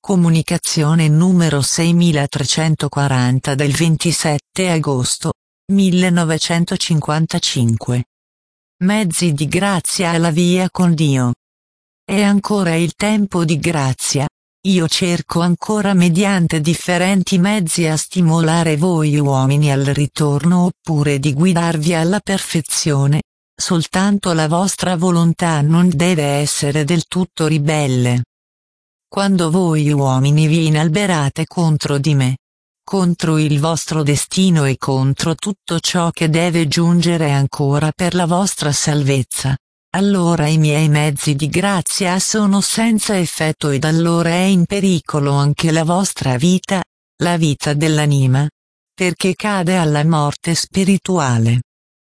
Comunicazione numero 6340 del 27 agosto 1955. Mezzi di grazia alla via con Dio. È ancora il tempo di grazia. Io cerco ancora mediante differenti mezzi a stimolare voi uomini al ritorno oppure di guidarvi alla perfezione. Soltanto la vostra volontà non deve essere del tutto ribelle. Quando voi uomini vi inalberate contro di me, contro il vostro destino e contro tutto ciò che deve giungere ancora per la vostra salvezza, allora i miei mezzi di grazia sono senza effetto ed allora è in pericolo anche la vostra vita, la vita dell'anima, perché cade alla morte spirituale.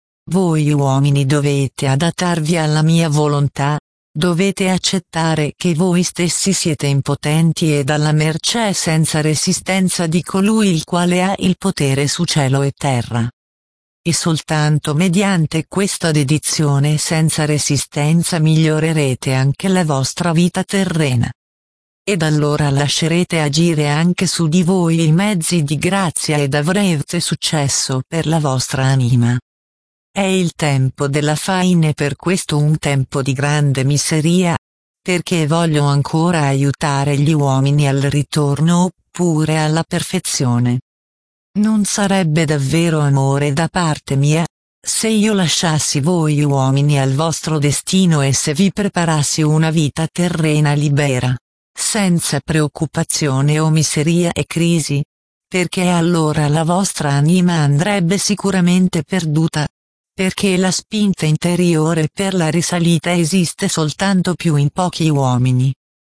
Voi uomini dovete adattarvi alla mia volontà. Dovete accettare che voi stessi siete impotenti ed alla mercé senza resistenza di colui il quale ha il potere su cielo e terra. E soltanto mediante questa dedizione senza resistenza migliorerete anche la vostra vita terrena. Ed allora lascerete agire anche su di voi i mezzi di grazia ed avrete successo per la vostra anima. È il tempo della fine e per questo un tempo di grande miseria, perché voglio ancora aiutare gli uomini al ritorno oppure alla perfezione. Non sarebbe davvero amore da parte mia, se io lasciassi voi uomini al vostro destino e se vi preparassi una vita terrena libera, senza preoccupazione o miseria e crisi, perché allora la vostra anima andrebbe sicuramente perduta. Perché la spinta interiore per la risalita esiste soltanto più in pochi uomini.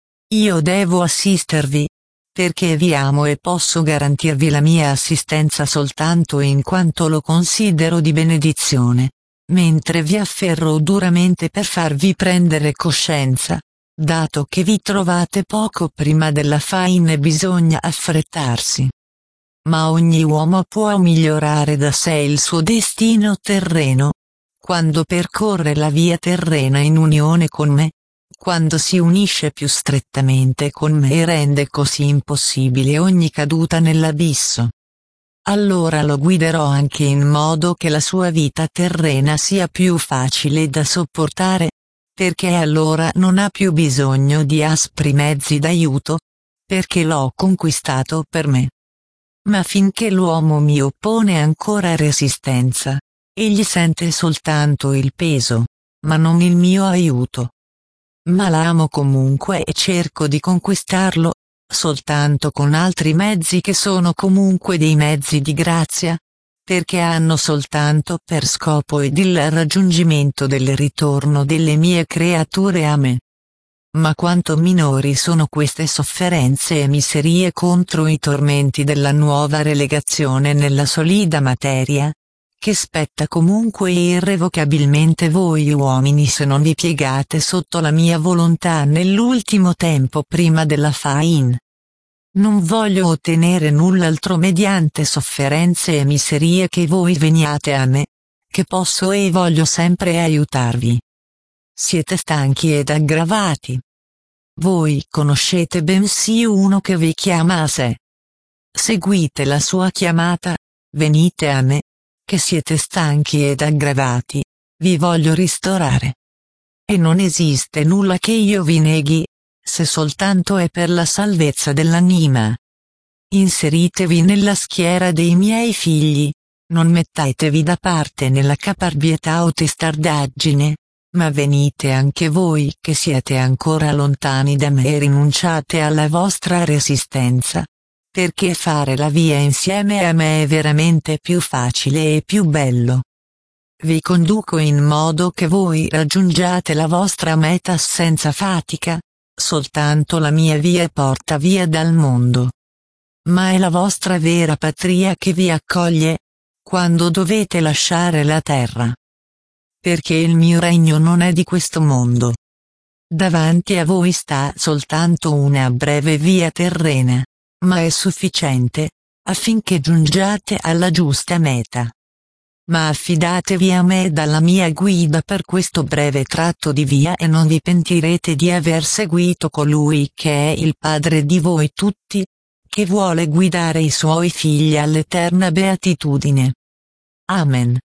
Io devo assistervi, perché vi amo e posso garantirvi la mia assistenza soltanto in quanto lo considero di benedizione, mentre vi afferro duramente per farvi prendere coscienza, dato che vi trovate poco prima della fine bisogna affrettarsi. Ma ogni uomo può migliorare da sé il suo destino terreno, quando percorre la via terrena in unione con me, quando si unisce più strettamente con me e rende così impossibile ogni caduta nell'abisso. Allora lo guiderò anche in modo che la sua vita terrena sia più facile da sopportare, perché allora non ha più bisogno di aspri mezzi d'aiuto, perché l'ho conquistato per me. Ma finché l'uomo mi oppone ancora resistenza, egli sente soltanto il peso, ma non il mio aiuto. Ma l'amo comunque e cerco di conquistarlo, soltanto con altri mezzi che sono comunque dei mezzi di grazia, perché hanno soltanto per scopo ed il raggiungimento del ritorno delle mie creature a me. Ma quanto minori sono queste sofferenze e miserie contro i tormenti della nuova relegazione nella solida materia, che spetta comunque e irrevocabilmente voi uomini se non vi piegate sotto la mia volontà nell'ultimo tempo prima della fine. Non voglio ottenere null'altro mediante sofferenze e miserie che voi veniate a me, che posso e voglio sempre aiutarvi. Siete stanchi ed aggravati. Voi conoscete bensì uno che vi chiama a sé. Seguite la sua chiamata, venite a me, che siete stanchi ed aggravati, vi voglio ristorare. E non esiste nulla che io vi neghi, se soltanto è per la salvezza dell'anima. Inseritevi nella schiera dei miei figli, non mettetevi da parte nella caparbietà o testardaggine. Ma venite anche voi che siete ancora lontani da me e rinunciate alla vostra resistenza, perché fare la via insieme a me è veramente più facile e più bello. Vi conduco in modo che voi raggiungiate la vostra meta senza fatica, soltanto la mia via porta via dal mondo. Ma è la vostra vera patria che vi accoglie, quando dovete lasciare la terra. Perché il mio regno non è di questo mondo. Davanti a voi sta soltanto una breve via terrena, ma è sufficiente, affinché giungiate alla giusta meta. ma affidatevi a me e dalla mia guida per questo breve tratto di via e non vi pentirete di aver seguito colui che è il Padre di voi tutti, che vuole guidare i suoi figli all'eterna beatitudine. Amen.